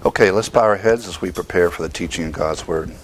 Okay, let's bow our heads as we prepare for the teaching of God's Word.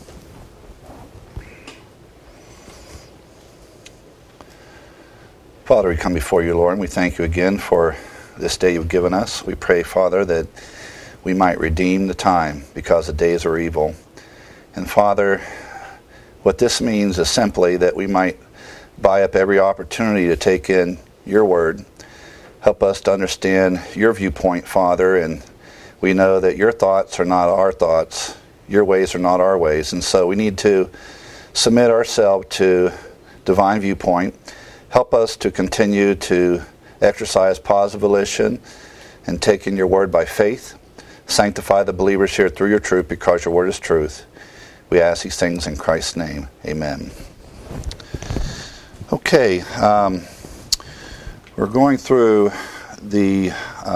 Father, we come before you, Lord, and we thank you again for this day you've given us. We pray, Father, that we might redeem the time because the days are evil. And Father, what this means is simply that we might buy up every opportunity to take in your Word. Help us to understand your viewpoint, Father, and we know that your thoughts are not our thoughts, your ways are not our ways, and so we need to submit ourselves to divine viewpoint. Help us to continue to exercise positive volition and take in your word by faith. Sanctify the believers here through your truth because your word is truth. We ask these things in Christ's name. Amen. Okay, we're going through the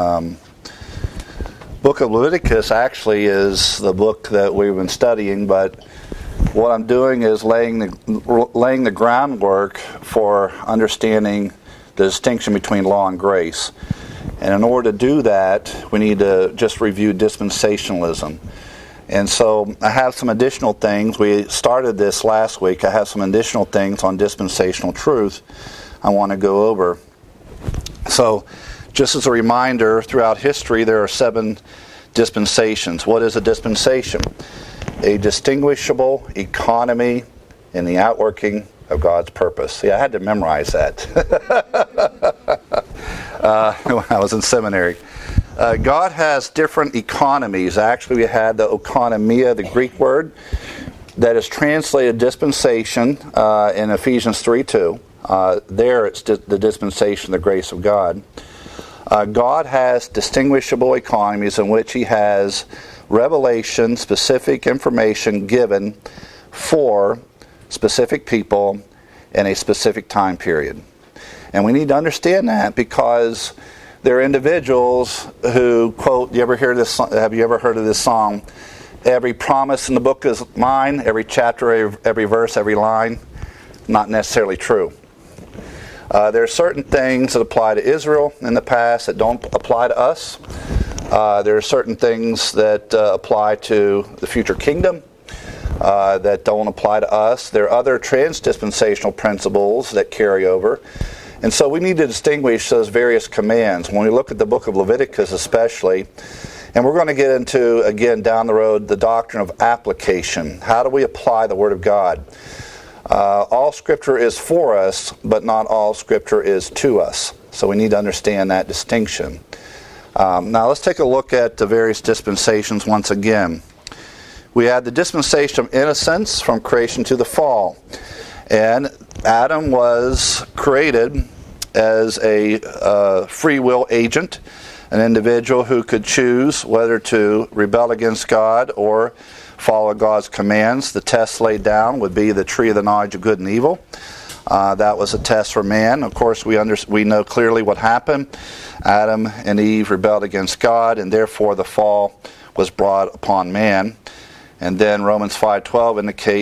book of Leviticus. Actually is the book that we've been studying, but what I'm doing is laying the groundwork for understanding the distinction between law and grace. And in order to do that, we need to just review dispensationalism. And so I have some additional things. We started this last week. I have some additional things on dispensational truth I want to go over. So just as a reminder, throughout history there are 7 dispensations. What is a dispensation? A distinguishable economy in the outworking of God's purpose. See, I had to memorize that when I was in seminary. God has different economies. Actually, we had the oikonomia, the Greek word, that is translated dispensation in Ephesians 3:2. There it's the dispensation, the grace of God. God has distinguishable economies in which he has revelation, specific information given for specific people in a specific time period. And we need to understand that because there are individuals who quote, have you ever heard of this song? Every promise in the book is mine, every chapter, every verse, every line. Not necessarily true. There are certain things that apply to Israel in the past that don't apply to us. There are certain things that apply to the future kingdom that don't apply to us. There are other transdispensational principles that carry over. And so we need to distinguish those various commands. When we look at the book of Leviticus especially, and we're going to get into, again, down the road, the doctrine of application. How do we apply the Word of God? All Scripture is for us, but not all Scripture is to us. So we need to understand that distinction. Now let's take a look at the various dispensations once again. We had the dispensation of innocence from creation to the fall. And Adam was created as a free will agent, an individual who could choose whether to rebel against God or follow God's commands. The test laid down would be the tree of the knowledge of good and evil. That was a test for man. Of course, we know clearly what happened. Adam and Eve rebelled against God, and therefore the fall was brought upon man. And then Romans 5:12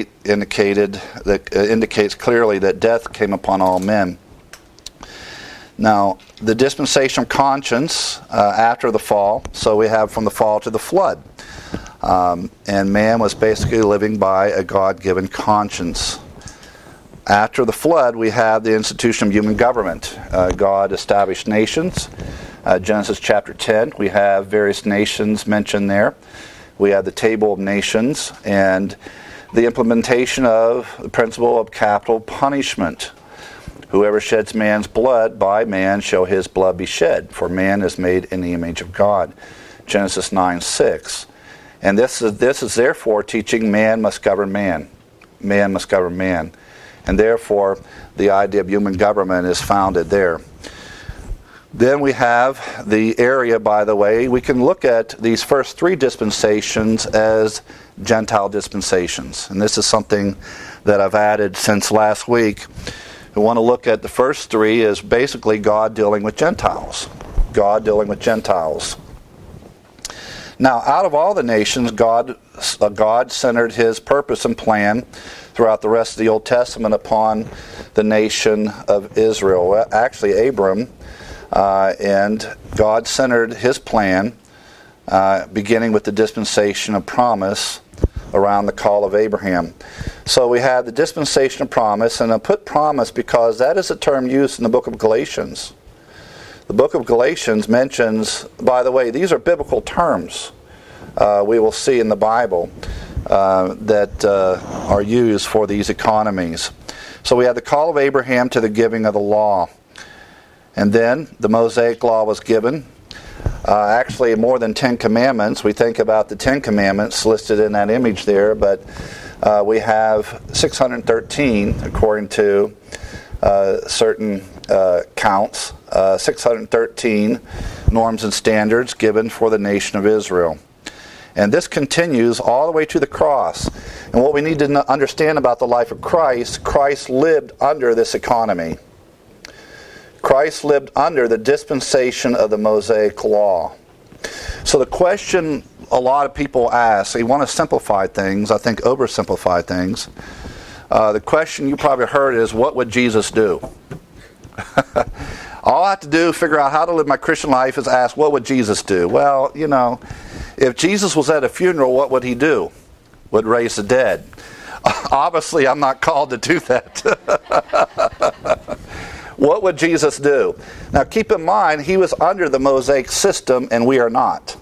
indicates clearly that death came upon all men. Now, the dispensation of conscience after the fall. So we have from the fall to the flood. And man was basically living by a God-given conscience. After the flood, we have the institution of human government. God established nations. Genesis chapter 10, we have various nations mentioned there. We have the table of nations and the implementation of the principle of capital punishment. Whoever sheds man's blood, by man shall his blood be shed, for man is made in the image of God. Genesis 9:6. And this is therefore teaching man must govern man. Man must govern man. And therefore, the idea of human government is founded there. Then we have the area, by the way, we can look at these first 3 dispensations as Gentile dispensations. And this is something that I've added since last week. We want to look at the first 3 as basically God dealing with Gentiles. God dealing with Gentiles. Now, out of all the nations, God centered his purpose and plan throughout the rest of the Old Testament upon the nation of Israel. Actually, Abram, and God centered his plan beginning with the dispensation of promise around the call of Abraham. So we have the dispensation of promise, and I put promise because that is a term used in the book of Galatians. The book of Galatians mentions, by the way, these are biblical terms we will see in the Bible that are used for these economies. So we have the call of Abraham to the giving of the law. And then the Mosaic law was given. Actually, more than 10 commandments. We think about the 10 commandments listed in that image there, but we have 613 according to certain counts, 613 norms and standards given for the nation of Israel. And this continues all the way to the cross. And what we need to understand about the life of Christ, Christ lived under this economy. Christ lived under the dispensation of the Mosaic law. So the question a lot of people ask, they want to simplify things, I think oversimplify things. The question you probably heard is, what would Jesus do? All I have to do, figure out how to live my Christian life, is ask, what would Jesus do? Well, you know, if Jesus was at a funeral, what would he do? Would raise the dead. Obviously, I'm not called to do that. What would Jesus do? Now, keep in mind, he was under the Mosaic system, and we are not.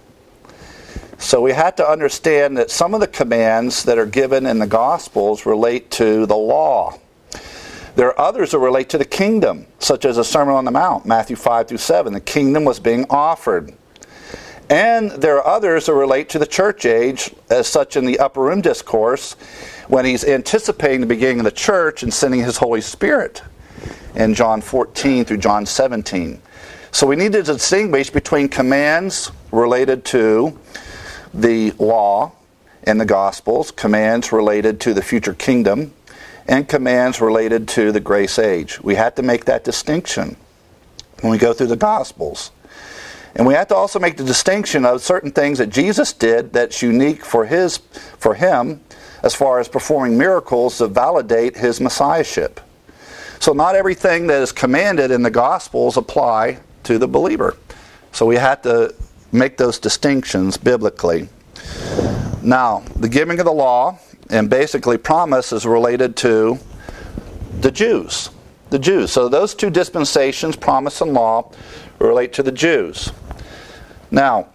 So we have to understand that some of the commands that are given in the Gospels relate to the law. There are others that relate to the kingdom, such as the Sermon on the Mount, Matthew 5 through 7. The kingdom was being offered. And there are others that relate to the church age, as such in the Upper Room Discourse, when he's anticipating the beginning of the church and sending his Holy Spirit in John 14 through John 17. So we need to distinguish between commands related to the law and the Gospels, commands related to the future kingdom, and commands related to the grace age. We have to make that distinction when we go through the Gospels. And we have to also make the distinction of certain things that Jesus did that's unique for him as far as performing miracles to validate his messiahship. So not everything that is commanded in the Gospels apply to the believer. So we have to make those distinctions biblically. Now, the giving of the law and basically promise is related to the Jews. The Jews. So those two dispensations, promise and law, relate to the Jews. Now,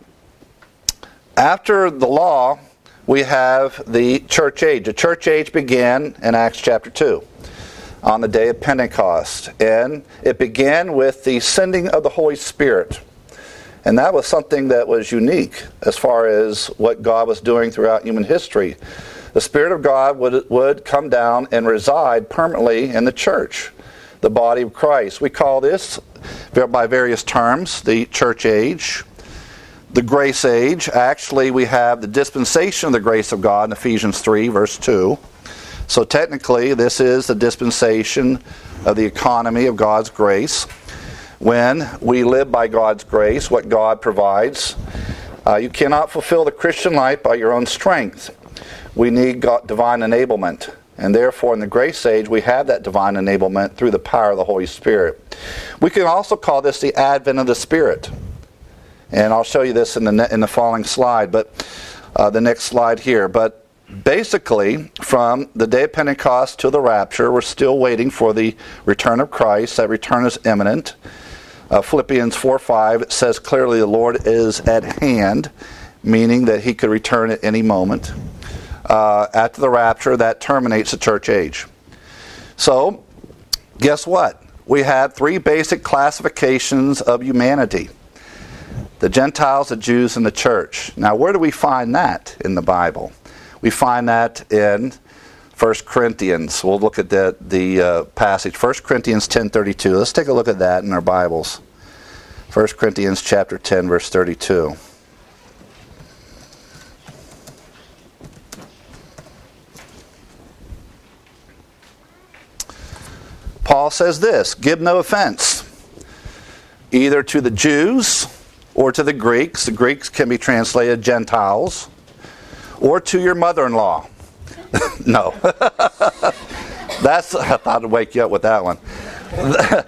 after the law, we have the church age. The church age began in Acts chapter 2 on the day of Pentecost. And it began with the sending of the Holy Spirit. And that was something that was unique as far as what God was doing throughout human history. The Spirit of God would come down and reside permanently in the church, the body of Christ. We call this, by various terms, the church age, the grace age. Actually, we have the dispensation of the grace of God in Ephesians 3, verse 2. So technically, this is the dispensation of the economy of God's grace. When we live by God's grace, what God provides, you cannot fulfill the Christian life by your own strength. We need divine enablement. And therefore, in the grace age, we have that divine enablement through the power of the Holy Spirit. We can also call this the advent of the Spirit. And I'll show you this in the following slide, but the next slide here. But basically, from the day of Pentecost to the rapture, we're still waiting for the return of Christ. That return is imminent. Philippians 4:5 says clearly the Lord is at hand, meaning that he could return at any moment. After the rapture, that terminates the church age. So, guess what? We have three basic classifications of humanity. The Gentiles, the Jews, and the church. Now, where do we find that in the Bible? We find that in 1 Corinthians. We'll look at the passage. 1 Corinthians 10:32. Let's take a look at that in our Bibles. 1 Corinthians chapter 10, verse 32. Paul says this, give no offense, either to the Jews or to the Greeks. The Greeks can be translated Gentiles, or to your mother-in-law. No. I thought I'd wake you up with that one.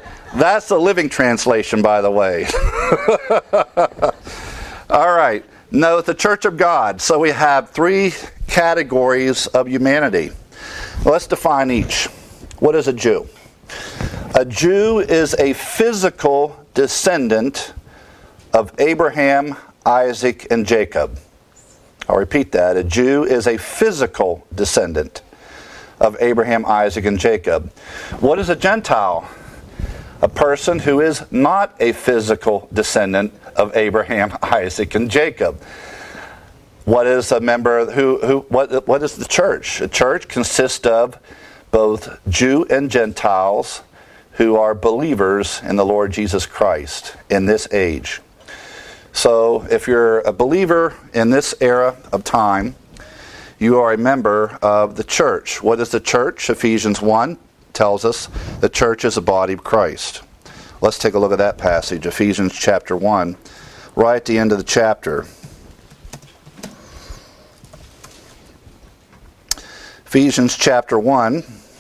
That's the Living Translation, by the way. All right. No, the Church of God. So we have three categories of humanity. Let's define each. What is a Jew? A Jew is a physical descendant of Abraham, Isaac, and Jacob. I'll repeat that. A Jew is a physical descendant of Abraham, Isaac, and Jacob. What is a Gentile? A person who is not a physical descendant of Abraham, Isaac, and Jacob. What is a member what is the church? A church consists of both Jew and Gentiles who are believers in the Lord Jesus Christ in this age. So if you're a believer in this era of time, you are a member of the church. What is the church? Ephesians 1 tells us the church is the body of Christ. Let's take a look at that passage, Ephesians chapter 1, right at the end of the chapter. Ephesians chapter 1,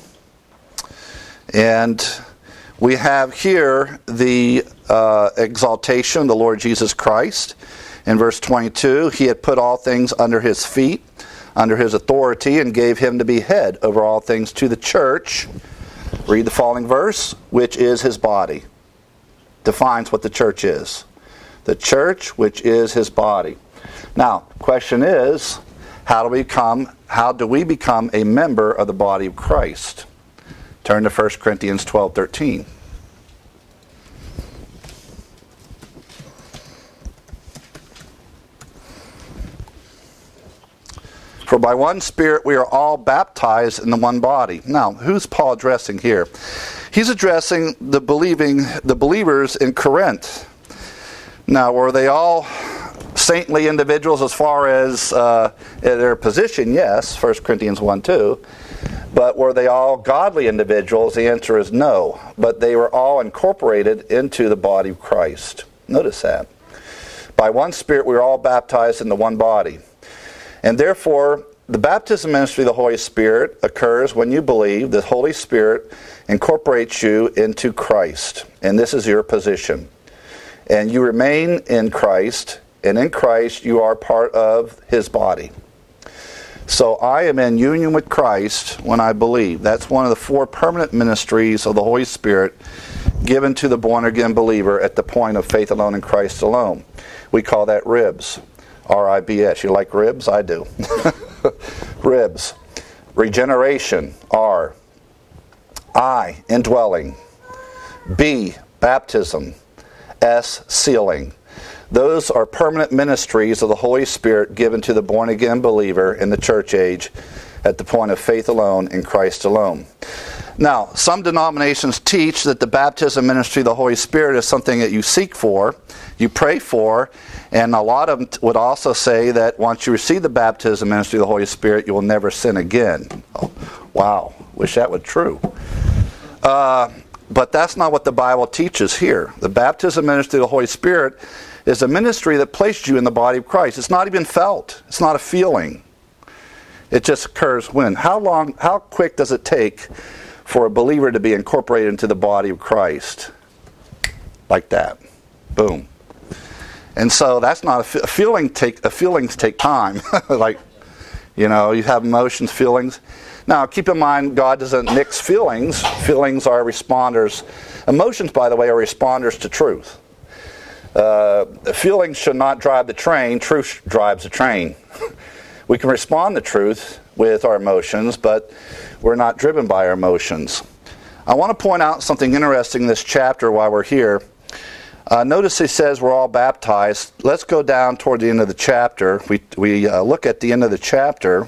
and we have here the exaltation of the Lord Jesus Christ. In verse 22, he had put all things under his feet, under his authority, and gave him to be head over all things to the church. Read the following verse, which is his body. Defines what the church is. The church, which is his body. Now, the question is, how do we become a member of the body of Christ? Turn to 1 Corinthians 12:13. For by one Spirit we are all baptized in the one body. Now, who's Paul addressing here? He's addressing the believers in Corinth. Now, were they all saintly individuals as far as their position? Yes, 1 Corinthians 1:2. But were they all godly individuals? The answer is no. But they were all incorporated into the body of Christ. Notice that. By one Spirit we are all baptized in the one body. And therefore, the baptism ministry of the Holy Spirit occurs when you believe the Holy Spirit incorporates you into Christ. And this is your position. And you remain in Christ, and in Christ you are part of his body. So I am in union with Christ when I believe. That's one of the four permanent ministries of the Holy Spirit given to the born-again believer at the point of faith alone in Christ alone. We call that ribs. R-I-B-S. You like ribs? I do. Ribs. Regeneration. R. I. Indwelling. B. Baptism. S. Sealing. Those are permanent ministries of the Holy Spirit given to the born-again believer in the church age at the point of faith alone in Christ alone. Now, some denominations teach that the baptism ministry of the Holy Spirit is something that you seek for, you pray for, and a lot of them would also say that once you receive the baptism ministry of the Holy Spirit, you will never sin again. Oh, wow, wish that were true. But that's not what the Bible teaches here. The baptism ministry of the Holy Spirit is a ministry that placed you in the body of Christ. It's not even felt. It's not a feeling. It just occurs when? How quick does it take for a believer to be incorporated into the body of Christ? Like that. Boom. And so that's not feelings take time. Like, you have emotions, feelings. Now, keep in mind, God doesn't mix feelings. Feelings are responders. Emotions, by the way, are responders to truth. Feelings should not drive the train. Truth drives the train. We can respond to truth with our emotions, but we're not driven by our emotions. I want to point out something interesting in this chapter while we're here. Notice he says we're all baptized. Let's go down toward the end of the chapter. We look at the end of the chapter.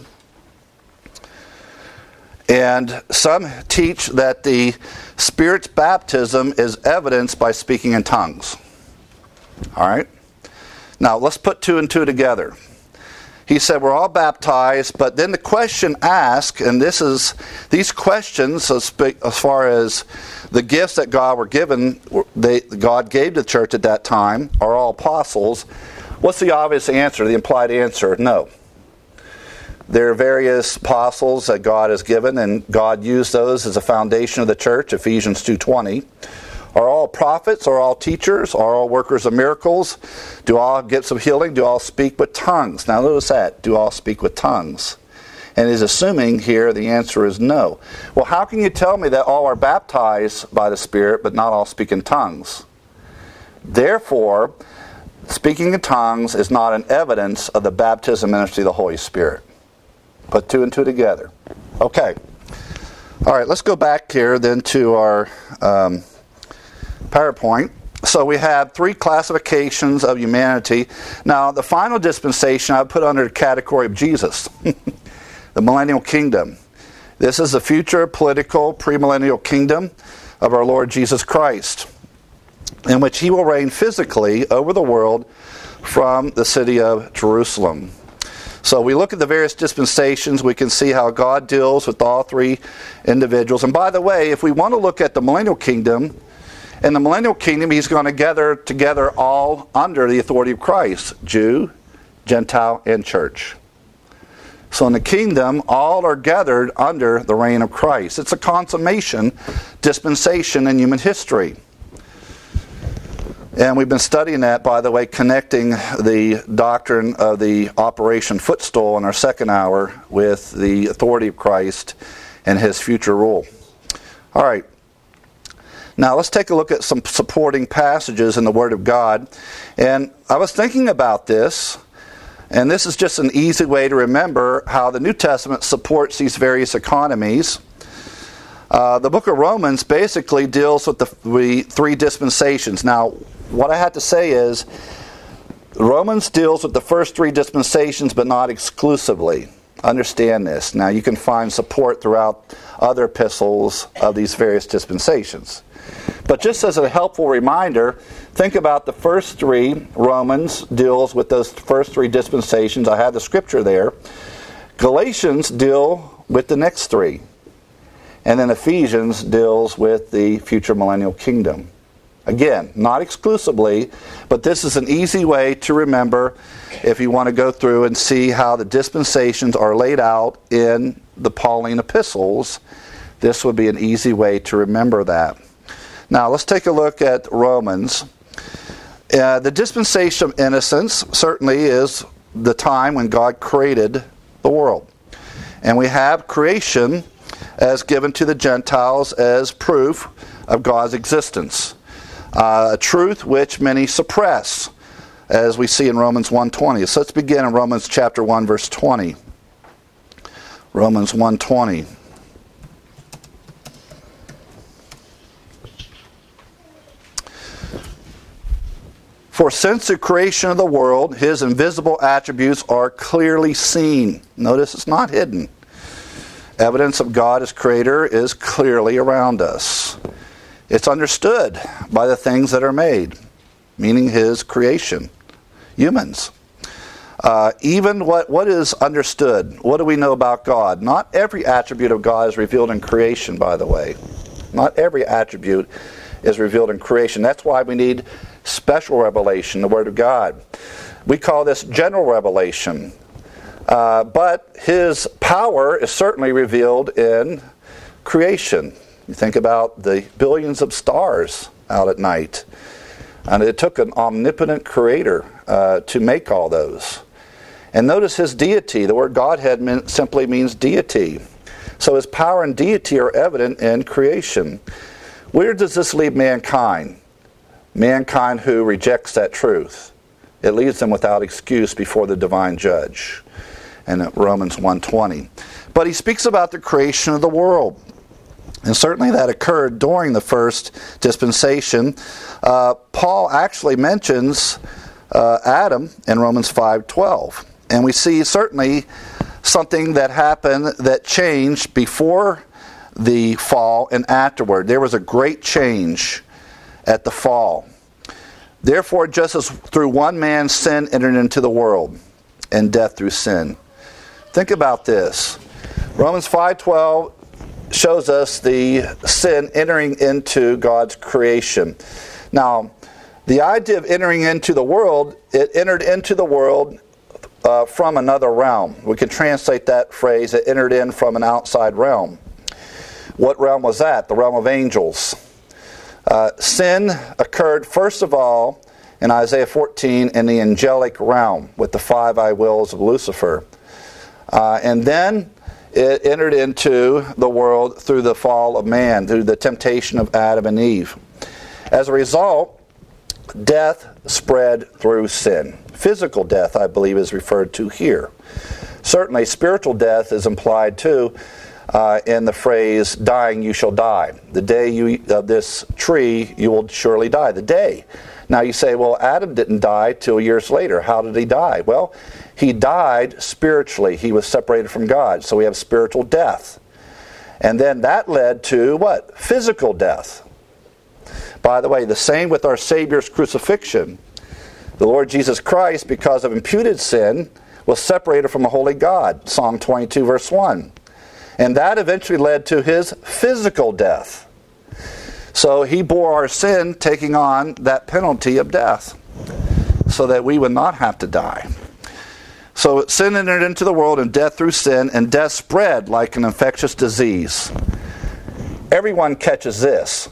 And some teach that the Spirit's baptism is evidenced by speaking in tongues. All right? Now, let's put two and two together. He said we're all baptized, but then the question asked, and these questions as far as the gifts that God were given, God gave to the church at that time, are all apostles. What's the obvious answer, the implied answer? No. There are various apostles that God has given, and God used those as a foundation of the church, Ephesians 2:20. Are all prophets? Are all teachers? Are all workers of miracles? Do all have gifts of healing? Do all speak with tongues? Now notice that. Do all speak with tongues? And is assuming here the answer is no. Well, how can you tell me that all are baptized by the Spirit, but not all speak in tongues? Therefore, speaking in tongues is not an evidence of the baptism ministry of the Holy Spirit. Put two and two together. Okay. All right, let's go back here then to our PowerPoint. So we have three classifications of humanity. Now, the final dispensation I put under the category of Jesus, the millennial kingdom. This is the future political premillennial kingdom of our Lord Jesus Christ, in which he will reign physically over the world from the city of Jerusalem. So we look at the various dispensations, we can see how God deals with all three individuals. And by the way, if we want to look at the millennial kingdom, in the millennial kingdom, he's going to gather together all under the authority of Christ, Jew, Gentile, and church. So in the kingdom, all are gathered under the reign of Christ. It's a consummation dispensation in human history. And we've been studying that, by the way, connecting the doctrine of the Operation Footstool in our second hour with the authority of Christ and his future rule. All right. Now let's take a look at some supporting passages in the Word of God. And I was thinking about this, and this is just an easy way to remember how the New Testament supports these various economies. The book of Romans basically deals with the three dispensations. Now, what I have to say is, Romans deals with the first three dispensations, but not exclusively. Understand this. Now, you can find support throughout other epistles of these various dispensations. But just as a helpful reminder, think about the first three. Romans deals with those first three dispensations. I have the scripture there. Galatians deal with the next three. And then Ephesians deals with the future millennial kingdom. Again, not exclusively, but this is an easy way to remember if you want to go through and see how the dispensations are laid out in the Pauline epistles. This would be an easy way to remember that. Now, let's take a look at Romans. The dispensation of innocence certainly is the time when God created the world. And we have creation as given to the Gentiles as proof of God's existence. A truth which many suppress, as we see in Romans 1:20. So let's begin in Romans chapter 1, verse 20. Romans 1:20. For since the creation of the world, his invisible attributes are clearly seen. Notice it's not hidden. Evidence of God as creator is clearly around us. It's understood by the things that are made, meaning his creation, humans. Even what is understood, what do we know about God? Not every attribute of God is revealed in creation, by the way. Not every attribute is revealed in creation. That's why we need special revelation, the Word of God. We call this general revelation. But his power is certainly revealed in creation. You think about the billions of stars out at night. And it took an omnipotent creator to make all those. And notice his deity. The word Godhead simply means deity. So his power and deity are evident in creation. Where does this leave mankind? Mankind who rejects that truth. It leaves them without excuse before the divine judge. In Romans 1:20. But he speaks about the creation of the world. And certainly that occurred during the first dispensation. Paul actually mentions Adam in Romans 5:12. And we see certainly something that happened that changed before the fall and afterward. There was a great change at the fall. Therefore, just as through one man sin entered into the world, and death through sin. Think about this. Romans 5:12 shows us the sin entering into God's creation. Now, the idea of entering into the world, it entered into the world from another realm. We can translate that phrase, it entered in from an outside realm. What realm was that? The realm of angels. Sin occurred first of all in Isaiah 14 in the angelic realm with the 5 I wills of Lucifer. And then it entered into the world through the fall of man, through the temptation of Adam and Eve. As a result, death spread through sin. Physical death, I believe, is referred to here. Certainly, spiritual death is implied too in the phrase, dying you shall die. The day you eat of this tree, you will surely die. The day. Now you say, well, Adam didn't die till years later. How did he die? Well, he died spiritually. He was separated from God. So we have spiritual death. And then that led to what? Physical death. By the way, the same with our Savior's crucifixion. The Lord Jesus Christ, because of imputed sin, was separated from a holy God. Psalm 22, verse 1. And that eventually led to his physical death. So he bore our sin, taking on that penalty of death, so that we would not have to die. So sin entered into the world, and death through sin, and death spread like an infectious disease. Everyone catches this.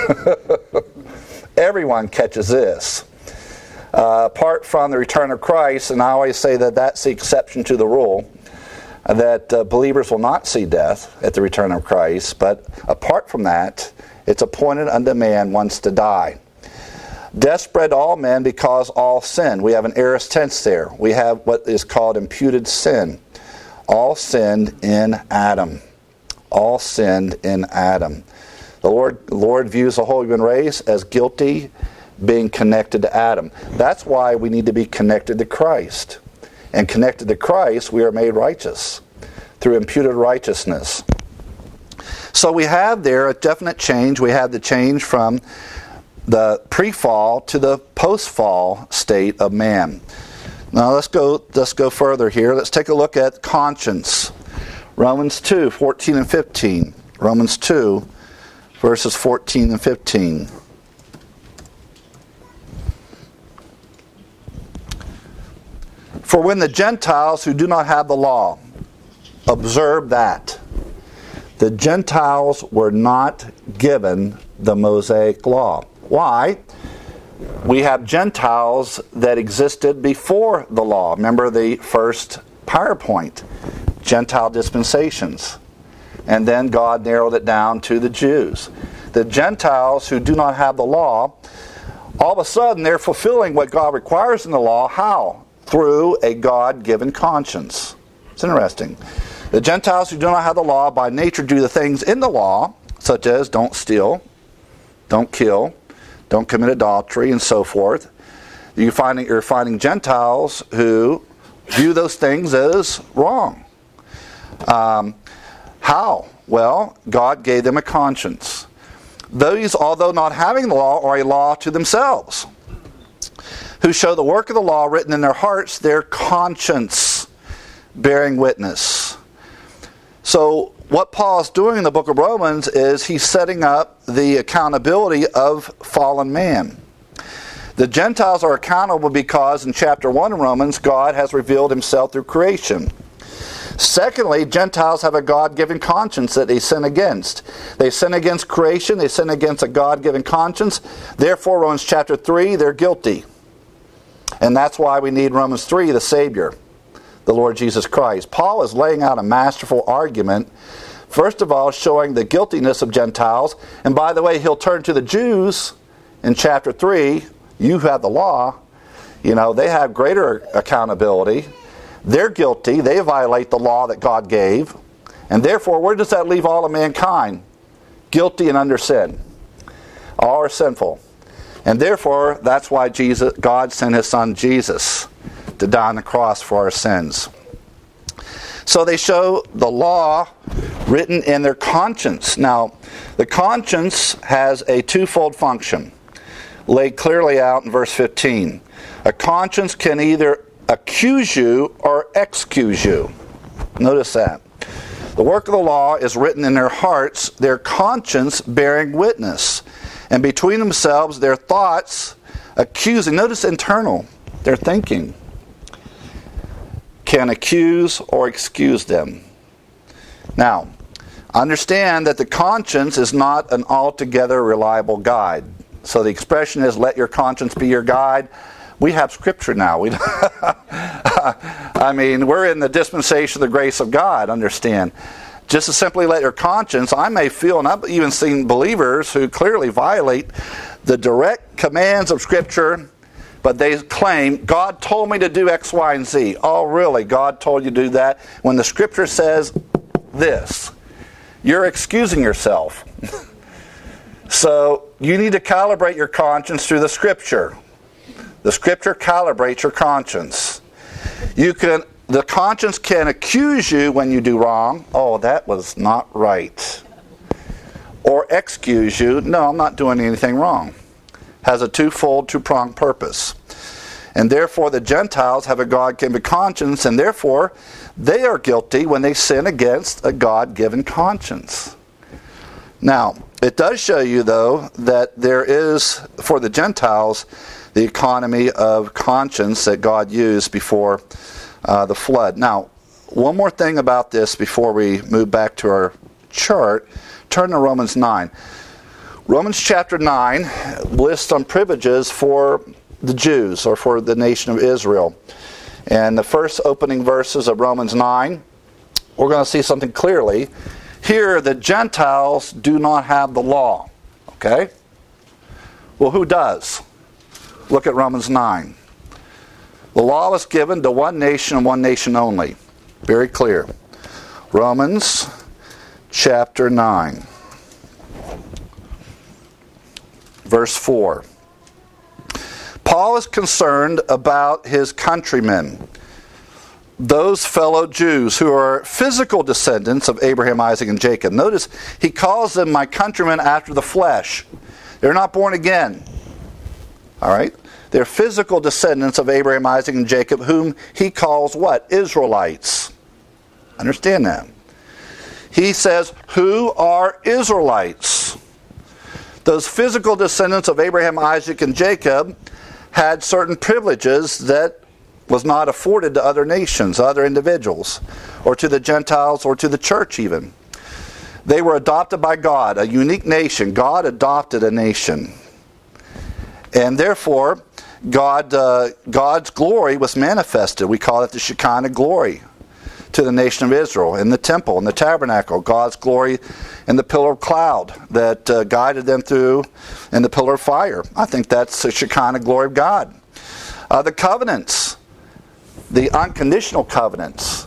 Everyone catches this. Apart from the return of Christ, and I always say that that's the exception to the rule, that believers will not see death at the return of Christ, but apart from that, it's appointed unto man once to die. Death spread to all men because all sinned. We have an aorist tense there. We have what is called imputed sin. All sinned in Adam. All sinned in Adam. The Lord views the whole human race as guilty, being connected to Adam. That's why we need to be connected to Christ. And connected to Christ, we are made righteous through imputed righteousness. So we have there a definite change. We have the change from the pre-fall to the post-fall state of man. Now let's go further here. Let's take a look at conscience. Romans 2, 14 and 15. Romans 2, verses 14 and 15. For when the Gentiles who do not have the law, observe that, the Gentiles were not given the Mosaic law. Why? We have Gentiles that existed before the law. Remember the first PowerPoint, Gentile dispensations. And then God narrowed it down to the Jews. The Gentiles who do not have the law, all of a sudden they're fulfilling what God requires in the law. How? Through a God-given conscience. It's interesting. The Gentiles who do not have the law by nature do the things in the law, such as don't steal, don't kill, don't commit adultery, and so forth. You're finding Gentiles who view those things as wrong. How? Well, God gave them a conscience. Those, although not having the law, are a law to themselves, who show the work of the law written in their hearts, their conscience bearing witness. So what Paul is doing in the book of Romans is he's setting up the accountability of fallen man. The Gentiles are accountable because in chapter 1 of Romans, God has revealed himself through creation. Secondly, Gentiles have a God-given conscience that they sin against. They sin against creation, they sin against a God-given conscience. Therefore, Romans chapter 3, they're guilty. And that's why we need Romans 3, the Savior, the Lord Jesus Christ. Paul is laying out a masterful argument, first of all, showing the guiltiness of Gentiles. And by the way, he'll turn to the Jews in chapter 3. You have the law. You know, they have greater accountability. They're guilty. They violate the law that God gave. And therefore, where does that leave all of mankind? Guilty and under sin. All are sinful. And therefore, that's why God sent his son Jesus to die on the cross for our sins. So they show the law written in their conscience. Now, the conscience has a twofold function, laid clearly out in verse 15. A conscience can either accuse you or excuse you. Notice that. The work of the law is written in their hearts, their conscience bearing witness. And between themselves, their thoughts accusing. Notice internal, their thinking can accuse or excuse them. Now, Understand that the conscience is not an altogether reliable guide. So the expression is, let your conscience be your guide. We have Scripture now. I mean, we're in the dispensation of the grace of God, understand. Just to simply let your conscience, I may feel, and I've even seen believers who clearly violate the direct commands of Scripture, but they claim, God told me to do X, Y, and Z. Oh, really? God told you to do that? When the Scripture says this, you're excusing yourself. So you need to calibrate your conscience through the Scripture. The Scripture calibrates your conscience. The conscience can accuse you when you do wrong. Oh, that was not right. Or excuse you. No, I'm not doing anything wrong. Has a twofold, two-pronged purpose. And therefore the Gentiles have a God-given conscience, and therefore they are guilty when they sin against a God-given conscience. Now, it does show you, though, that there is, for the Gentiles, the economy of conscience that God used before the flood. Now, one more thing about this before we move back to our chart. Turn to Romans 9. Romans chapter 9 lists some privileges for the Jews, or for the nation of Israel. And the first opening verses of Romans 9, we're going to see something clearly. Here, the Gentiles do not have the law. Okay? Well, who does? Look at Romans 9. The law was given to one nation and one nation only. Very clear. Romans chapter 9. Verse 4. Paul is concerned about his countrymen, those fellow Jews who are physical descendants of Abraham, Isaac, and Jacob. Notice he calls them my countrymen after the flesh. They're not born again. All right? They're physical descendants of Abraham, Isaac, and Jacob, whom he calls what? Israelites. Understand that. He says, who are Israelites? Those physical descendants of Abraham, Isaac, and Jacob had certain privileges that was not afforded to other nations, other individuals, or to the Gentiles, or to the church even. They were adopted by God, a unique nation. God adopted a nation. And therefore, God's glory was manifested. We call it the Shekinah glory to the nation of Israel in the temple, in the tabernacle. God's glory in the pillar of cloud that guided them through, in the pillar of fire. I think that's the Shekinah glory of God. The covenants, the unconditional covenants,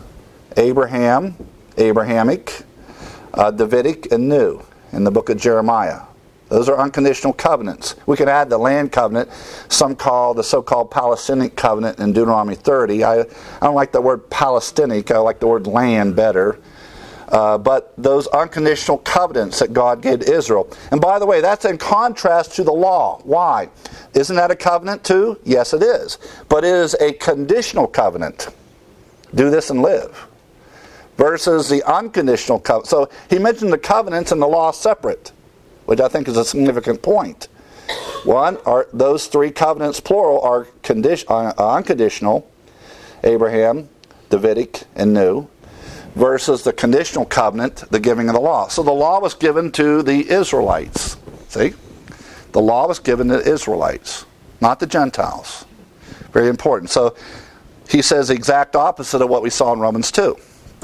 Abrahamic, Davidic, and new in the book of Jeremiah. Those are unconditional covenants. We can add the land covenant, some call the so-called Palestinian covenant in Deuteronomy 30. I don't like the word Palestinic, I like the word land better. But those unconditional covenants that God gave to Israel. And by the way, that's in contrast to the law. Why? Isn't that a covenant too? Yes, it is. But it is a conditional covenant. Do this and live. Versus the unconditional covenant. So he mentioned the covenants and the law separate, which I think is a significant point. One, are those three covenants, plural, are unconditional, Abraham, Davidic, and new, versus the conditional covenant, the giving of the law. So the law was given to the Israelites. See? The law was given to the Israelites, not the Gentiles. Very important. So he says the exact opposite of what we saw in Romans 2.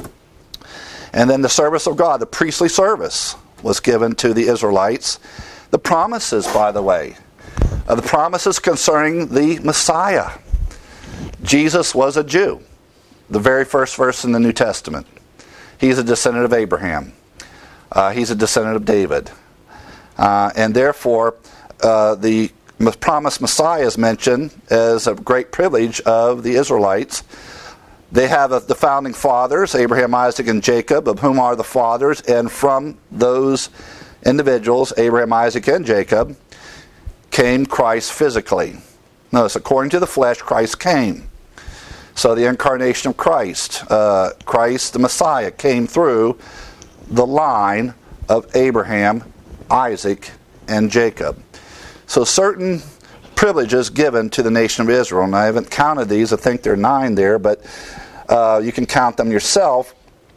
And then the service of God, the priestly service, was given to the Israelites. The promises, by the way, the promises concerning the Messiah. Jesus was a Jew. The very first verse in the New Testament. He's a descendant of Abraham. He's a descendant of David. And therefore, the promised Messiah is mentioned as a great privilege of the Israelites. They have the founding fathers, Abraham, Isaac, and Jacob, of whom are the fathers, and from those individuals, Abraham, Isaac, and Jacob, came Christ physically. Notice, according to the flesh, Christ came. So the incarnation of Christ, Christ the Messiah, came through the line of Abraham, Isaac, and Jacob. So certain privileges given to the nation of Israel. And I haven't counted these. I think there are 9 there, but you can count them yourself.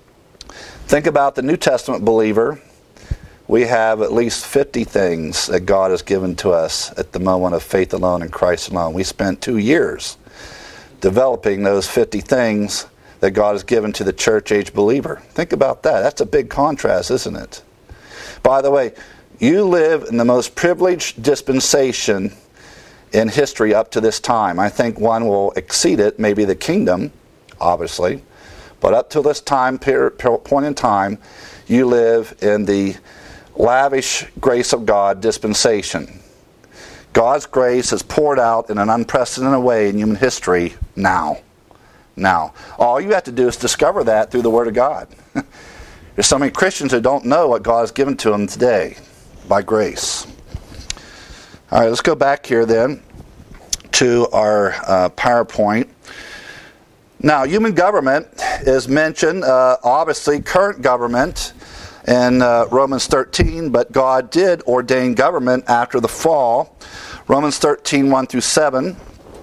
Think about the New Testament believer. We have at least 50 things that God has given to us at the moment of faith alone in Christ alone. We spent 2 years developing those 50 things that God has given to the church-age believer. Think about that. That's a big contrast, isn't it? By the way, you live in the most privileged dispensation in history up to this time. I think one will exceed it, maybe the kingdom, obviously. But up to this point in time, you live in the lavish grace of God dispensation. God's grace is poured out in an unprecedented way in human history now. All you have to do is discover that through the Word of God. There's so many Christians who don't know what God has given to them today by grace. All right, let's go back here then to our PowerPoint. Now, human government is mentioned, obviously current government in Romans 13, but God did ordain government after the fall. Romans 13, 1 through 7.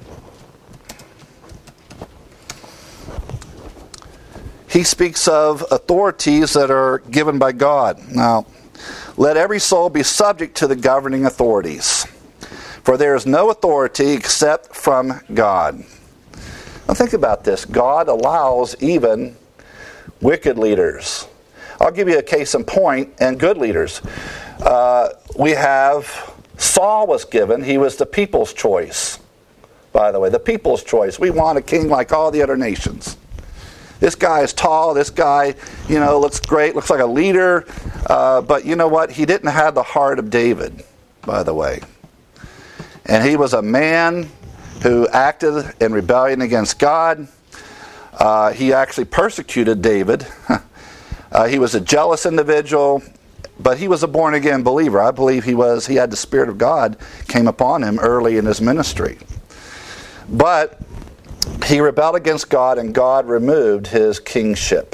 He speaks of authorities that are given by God. Now, let every soul be subject to the governing authorities, for there is no authority except from God. Now think about this. God allows even wicked leaders. I'll give you a case in point, and good leaders. We have Saul was given. He was the people's choice, by the way. The people's choice. We want a king like all the other nations. This guy is tall. This guy, looks great. Looks like a leader. But you know what? He didn't have the heart of David, by the way. And he was a man who acted in rebellion against God. He actually persecuted David. He was a jealous individual, but he was a born-again believer. I believe he had the Spirit of God came upon him early in his ministry. But he rebelled against God, and God removed his kingship.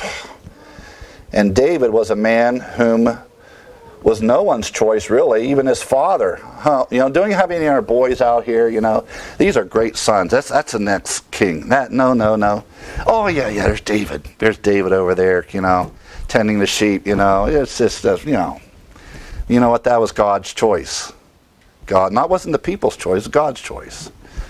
And David was a man whom was no one's choice, really, even his father. Don't you have any other boys out here? These are great sons. That's the next king. No. Oh yeah. There's David. There's David over there. Tending the sheep. It's just you know what? That was God's choice. Wasn't the people's choice. It was God's choice.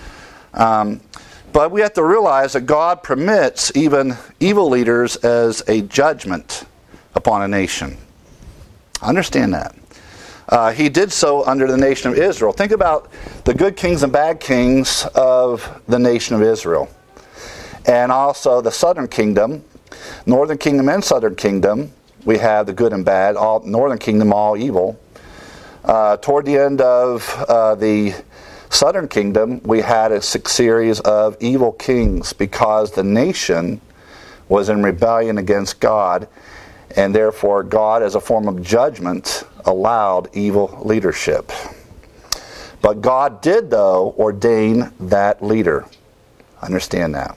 But we have to realize that God permits even evil leaders as a judgment upon a nation. Understand that. He did so under the nation of Israel. Think about the good kings and bad kings of the nation of Israel. And also the southern kingdom, northern kingdom and southern kingdom. We have the good and bad, all northern kingdom, all evil. Toward the end of the southern kingdom, we had a series of evil kings because the nation was in rebellion against God, and therefore God, as a form of judgment, allowed evil leadership. But God did, though, ordain that leader. Understand that.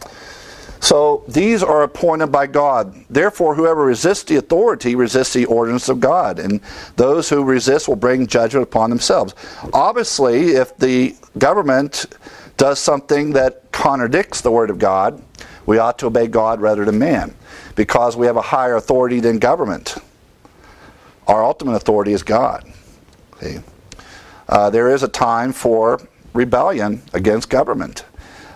So these are appointed by God. Therefore, whoever resists the authority resists the ordinance of God, and those who resist will bring judgment upon themselves. Obviously, if the government does something that contradicts the Word of God, we ought to obey God rather than man, because we have a higher authority than government. Our ultimate authority is God. See? There is a time for rebellion against government.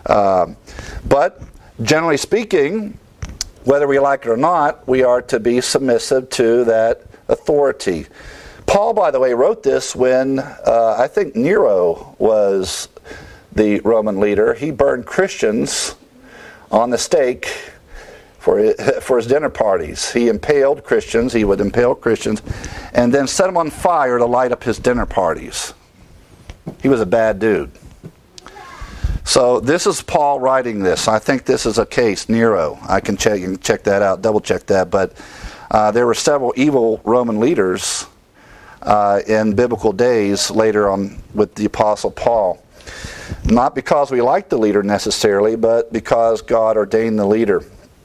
But generally speaking, whether we like it or not, we are to be submissive to that authority. Paul, by the way, wrote this when I think Nero was the Roman leader. He burned Christians on the stake for his dinner parties. He impaled Christians. He would impale Christians and then set them on fire to light up his dinner parties. He was a bad dude. So this is Paul writing this. I think this is a case, Nero. I can check that out, double check that. But there were several evil Roman leaders in biblical days later on with the Apostle Paul. Not because we like the leader necessarily, but because God ordained the leader.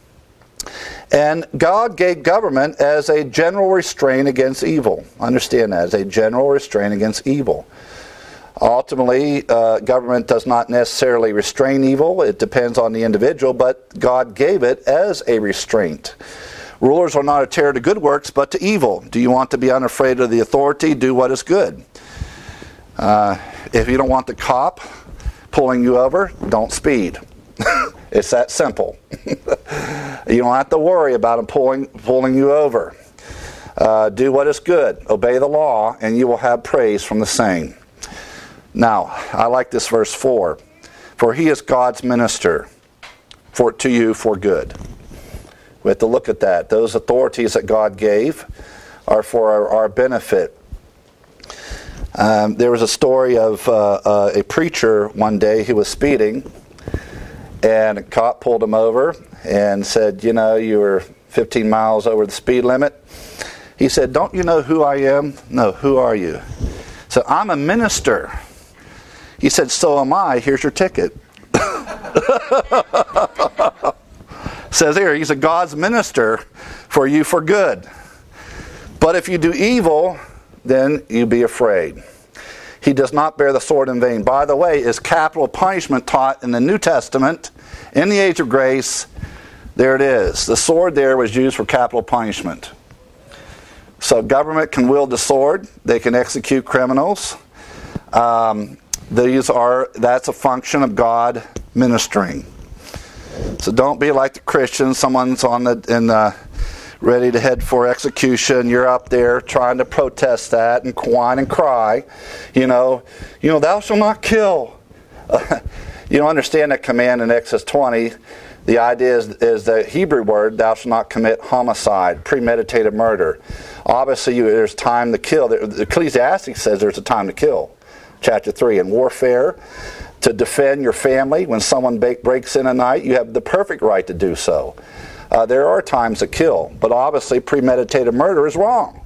And God gave government as a general restraint against evil. Understand that, as a general restraint against evil. Ultimately, government does not necessarily restrain evil. It depends on the individual, but God gave it as a restraint. Rulers are not a terror to good works, but to evil. Do you want to be unafraid of the authority? Do what is good. If you don't want the cop pulling you over, don't speed. It's that simple. You don't have to worry about him pulling you over. Do what is good. Obey the law, and you will have praise from the same. Now, I like this verse 4. For he is God's minister to you for good. We have to look at that. Those authorities that God gave are for our benefit. There was a story of a preacher one day who was speeding, and a cop pulled him over and said, you know, you were 15 miles over the speed limit. He said, don't you know who I am? No, who are you? So I'm a minister. He said, so am I. Here's your ticket. Says here, he's a God's minister for you for good. But if you do evil, then you be afraid. He does not bear the sword in vain. By the way, is capital punishment taught in the New Testament, in the age of grace? There it is. The sword there was used for capital punishment. So government can wield the sword. They can execute criminals. That's a function of God ministering. So don't be like the Christians. Someone's ready to head for execution. You're up there trying to protest that and whine and cry. You know, thou shalt not kill. You don't understand that command in Exodus 20. The idea is the Hebrew word, thou shalt not commit homicide, premeditated murder. Obviously, there's time to kill. The Ecclesiastes says there's a time to kill. Chapter 3, in warfare, to defend your family. When someone breaks in at night, you have the perfect right to do so. There are times to kill, but obviously premeditated murder is wrong.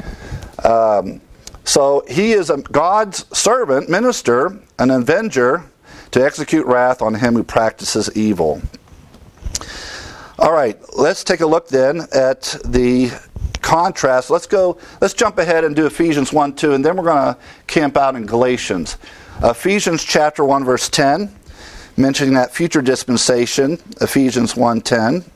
So he is God's servant, minister, an avenger, to execute wrath on him who practices evil. All right, let's take a look then at the contrast. Let's jump ahead and do Ephesians 1:2, and then we're going to camp out in Galatians. Ephesians chapter 1, verse 10, mentioning that future dispensation, Ephesians 1:10.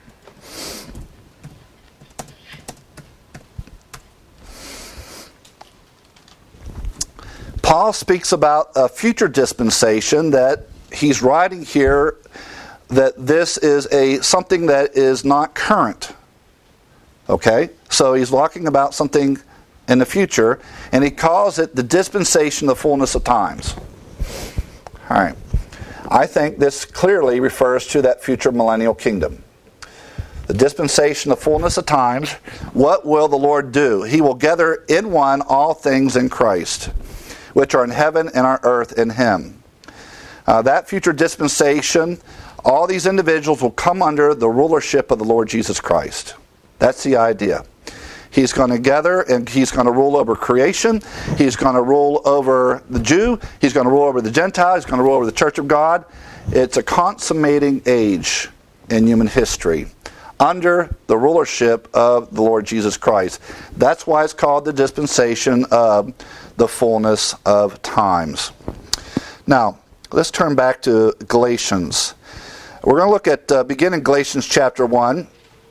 Paul speaks about a future dispensation that he's writing here, that this is something that is not current. Okay? So he's talking about something in the future, and he calls it the dispensation of the fullness of times. All right. I think this clearly refers to that future millennial kingdom. The dispensation of fullness of times. What will the Lord do? He will gather in one all things in Christ, which are in heaven and on earth in him. That future dispensation, all these individuals will come under the rulership of the Lord Jesus Christ. That's the idea. He's going to gather and he's going to rule over creation. He's going to rule over the Jew. He's going to rule over the Gentile. He's going to rule over the Church of God. It's a consummating age in human history under the rulership of the Lord Jesus Christ. That's why it's called the dispensation of the fullness of times. Now, let's turn back to Galatians. We're going to look at beginning Galatians chapter 1.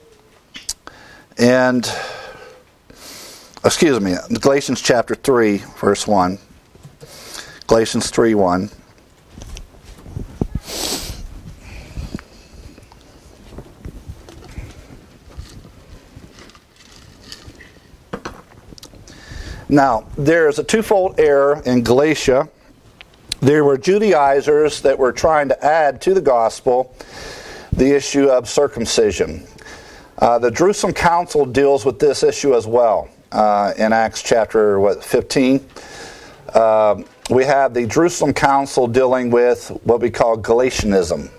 And, Galatians chapter 3, verse 1. Galatians 3:1. Now, there is a twofold error in Galatia. There were Judaizers that were trying to add to the gospel the issue of circumcision. The Jerusalem Council deals with this issue as well. In Acts chapter 15, we have the Jerusalem Council dealing with what we call Galatianism.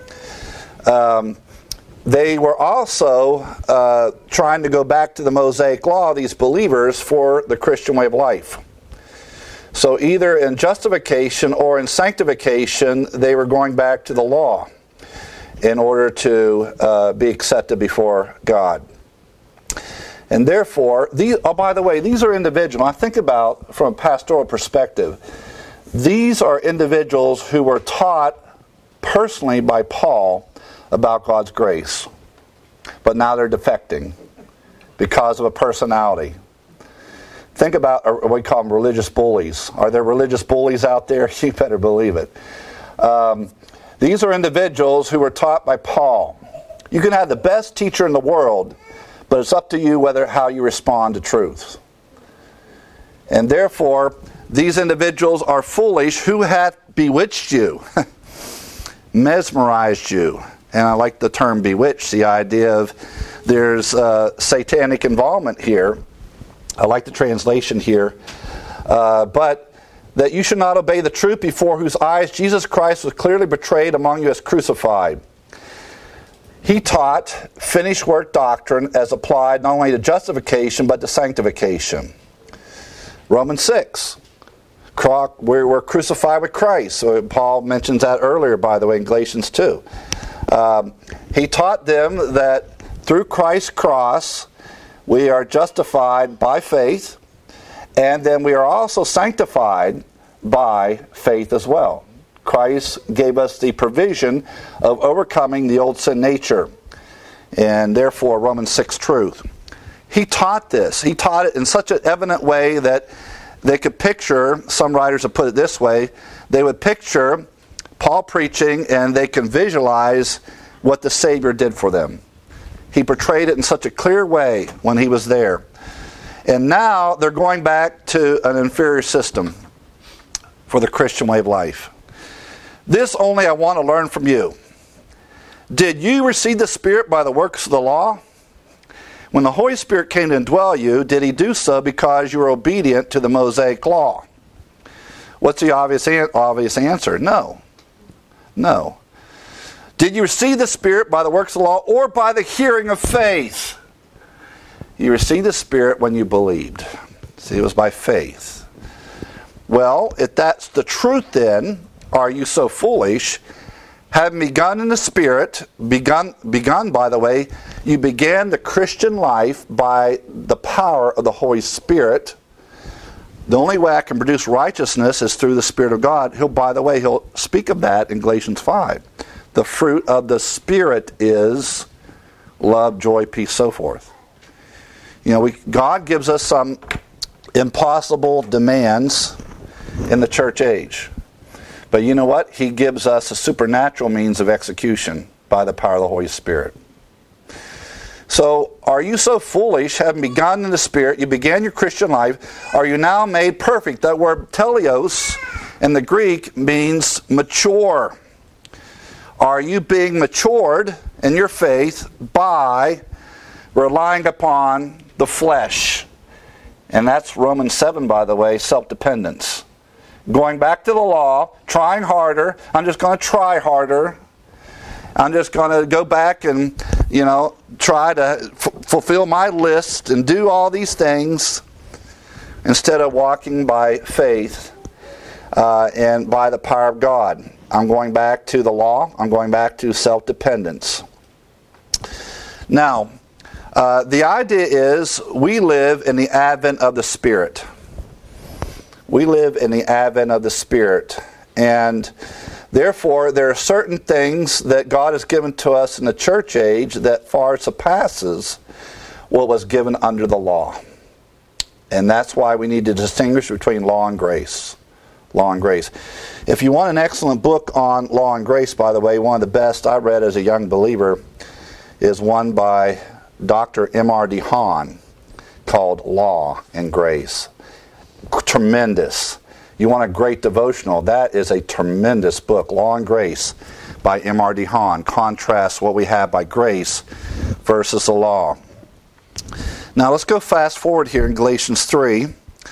They were also trying to go back to the Mosaic Law, these believers, for the Christian way of life. So either in justification or in sanctification, they were going back to the law in order to be accepted before God. And therefore, by the way, these are individuals. I think about from a pastoral perspective. These are individuals who were taught personally by Paul about God's grace. But but now they're defecting because of a personality. Think about what we call them religious bullies. Are there religious bullies out there? You better believe it. These are individuals who were taught by Paul. You can have the best teacher in the world, but it's up to you how you respond to truth. And therefore, these individuals are foolish. Who hath bewitched you? Mesmerized you. And I like the term bewitched, the idea of there's satanic involvement here. I like the translation here. But that you should not obey the truth, before whose eyes Jesus Christ was clearly betrayed among you as crucified. He taught finished work doctrine as applied not only to justification but to sanctification. Romans 6. We're crucified with Christ. So Paul mentions that earlier, by the way, in Galatians 2. He taught them that through Christ's cross we are justified by faith, and then we are also sanctified by faith as well. Christ gave us the provision of overcoming the old sin nature, and therefore Romans 6 truth. He taught this. He taught it in such an evident way that they could picture, some writers have put it this way, they would picture Paul preaching and they can visualize what the Savior did for them. He portrayed it in such a clear way when he was there. And now they're going back to an inferior system for the Christian way of life. This only I want to learn from you. Did you receive the Spirit by the works of the law? When the Holy Spirit came to indwell you, did he do so because you were obedient to the Mosaic law? What's the obvious answer? No. No. Did you receive the Spirit by the works of the law or by the hearing of faith? You received the Spirit when you believed. See, it was by faith. Well, if that's the truth then, are you so foolish? Having begun in the Spirit, begun by the way, you began the Christian life by the power of the Holy Spirit. The only way I can produce righteousness is through the Spirit of God. He'll speak of that in Galatians 5. The fruit of the Spirit is love, joy, peace, so forth. God gives us some impossible demands in the church age. But you know what? He gives us a supernatural means of execution by the power of the Holy Spirit. So, are you so foolish, having begun in the Spirit, you began your Christian life, are you now made perfect? That word teleos in the Greek means mature. Are you being matured in your faith by relying upon the flesh? And that's Romans 7, by the way, self-dependence. Going back to the law, trying harder. I'm just going to try harder. I'm just going to go back and, try to fulfill my list and do all these things instead of walking by faith and by the power of God. I'm going back to the law. I'm going back to self-dependence. Now, the idea is we live in the advent of the Spirit. We live in the advent of the Spirit. And therefore, there are certain things that God has given to us in the church age that far surpasses what was given under the law. And that's why we need to distinguish between law and grace. Law and grace. If you want an excellent book on law and grace, by the way, one of the best I read as a young believer is one by Dr. M.R. DeHaan called Law and Grace. Tremendous. You want a great devotional, that is a tremendous book, Law and Grace by M.R. DeHaan. Contrasts what we have by grace versus the law. Now let's go fast forward here in Galatians 3.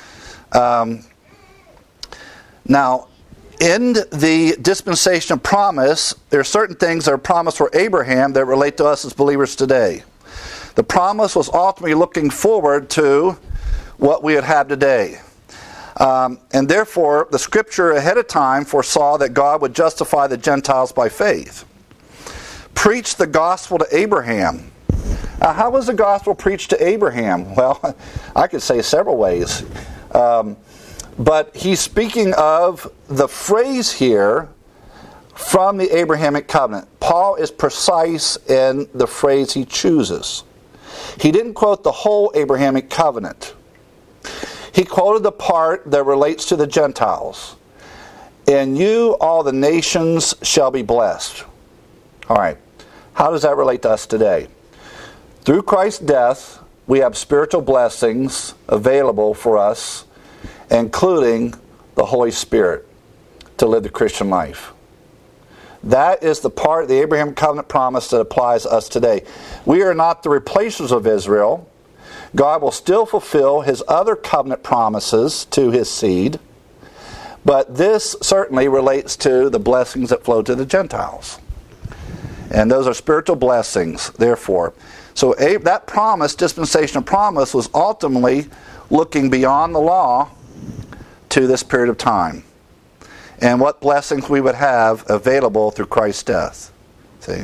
Now, in the dispensation of promise, there are certain things that are promised for Abraham that relate to us as believers today. The promise was ultimately looking forward to what we would have today. And therefore, the Scripture ahead of time foresaw that God would justify the Gentiles by faith. Preach the gospel to Abraham. How was the gospel preached to Abraham? Well, I could say several ways. But he's speaking of the phrase here, from the Abrahamic covenant. Paul is precise in the phrase he chooses. He didn't quote the whole Abrahamic covenant. He quoted the part that relates to the Gentiles. In you all the nations shall be blessed. All right. How does that relate to us today? Through Christ's death, we have spiritual blessings available for us, including the Holy Spirit, to live the Christian life. That is the part of the Abraham covenant promise that applies to us today. We are not the replacers of Israel. God will still fulfill his other covenant promises to his seed, but this certainly relates to the blessings that flow to the Gentiles. And those are spiritual blessings, therefore. So that promise, dispensational promise, was ultimately looking beyond the law to this period of time, and what blessings we would have available through Christ's death. See?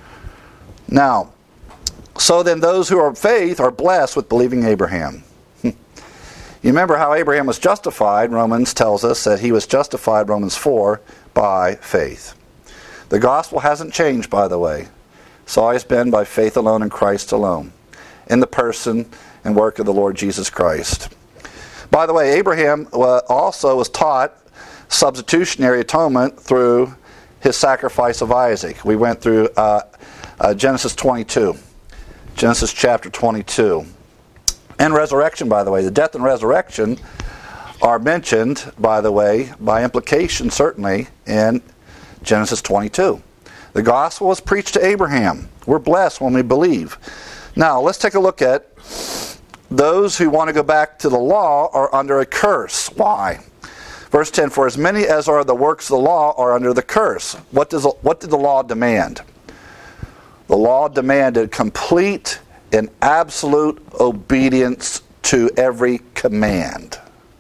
Now, so then those who are of faith are blessed with believing Abraham. You remember how Abraham was justified. Romans tells us that he was justified, Romans 4, by faith. The gospel hasn't changed, by the way. It's always been by faith alone in Christ alone, in the person and work of the Lord Jesus Christ. By the way, Abraham also was taught substitutionary atonement through his sacrifice of Isaac. We went through Genesis 22, Genesis chapter 22. And resurrection, by the way. The death and resurrection are mentioned, by the way, by implication certainly, in Genesis 22. The gospel was preached to Abraham. We're blessed when we believe. Now, let's take a look at those who want to go back to the law are under a curse. Why? Verse 10, for as many as are the works of the law are under the curse. What did the law demand? The law demanded complete and absolute obedience to every command.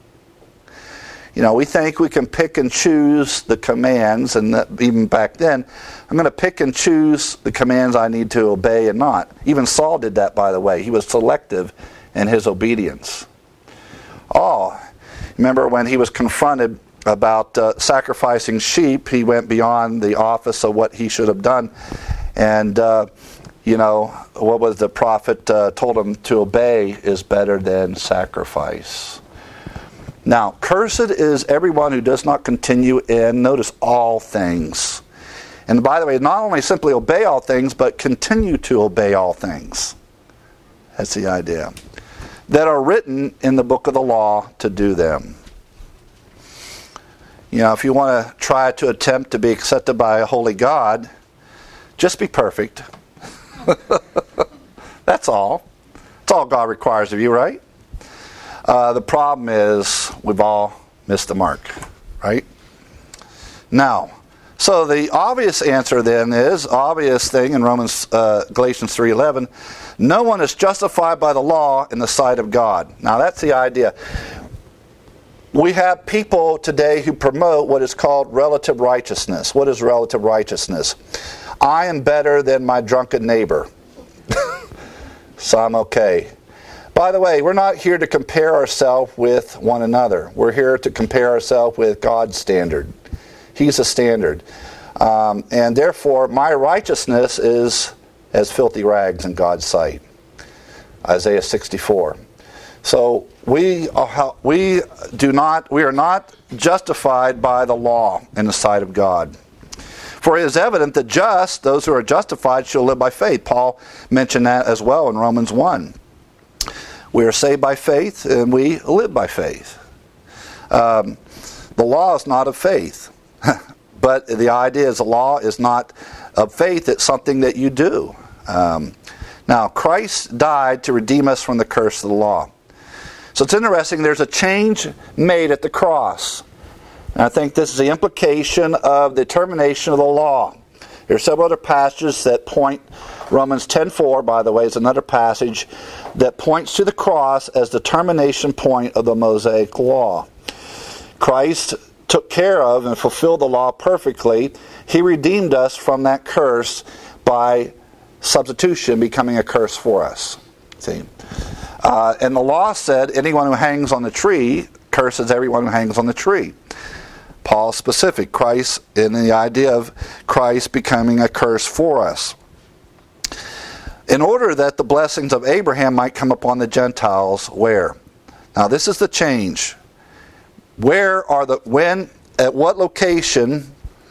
You know, we think we can pick and choose the commands, and that, even back then, I'm going to pick and choose the commands I need to obey and not. Even Saul did that, by the way. He was selective in his obedience. Oh, remember when he was confronted about sacrificing sheep, he went beyond the office of what he should have done. And, you know, what was the prophet told him to obey is better than sacrifice. Now, cursed is everyone who does not continue in, notice, all things. And by the way, not only simply obey all things, but continue to obey all things. That's the idea. That are written in the book of the law to do them. You know, if you want to try to attempt to be accepted by a holy God, just be perfect. That's all. That's all God requires of you, right? The problem is we've all missed the mark, right? Now, so the obvious answer then is, obvious thing in Galatians 3:11, no one is justified by the law in the sight of God. Now that's the idea. We have people today who promote what is called relative righteousness. What is relative righteousness? I am better than my drunken neighbor, so I'm okay. By the way, we're not here to compare ourselves with one another. We're here to compare ourselves with God's standard. He's a standard. And therefore, my righteousness is as filthy rags in God's sight. Isaiah 64. So we are not justified by the law in the sight of God. For it is evident that those who are justified, shall live by faith. Paul mentioned that as well in Romans 1. We are saved by faith, and we live by faith. The law is not of faith. But the idea is the law is not of faith, it's something that you do. Now, Christ died to redeem us from the curse of the law. So it's interesting, there's a change made at the cross. And I think this is the implication of the termination of the law. There are several other passages that point, Romans 10:4, by the way, is another passage that points to the cross as the termination point of the Mosaic law. Christ took care of and fulfilled the law perfectly. He redeemed us from that curse by substitution, becoming a curse for us. See? And the law said anyone who hangs on the tree curses everyone who hangs on the tree. Paul's specific. Christ, in the idea of Christ becoming a curse for us. In order that the blessings of Abraham might come upon the Gentiles, where? Now this is the change. At what location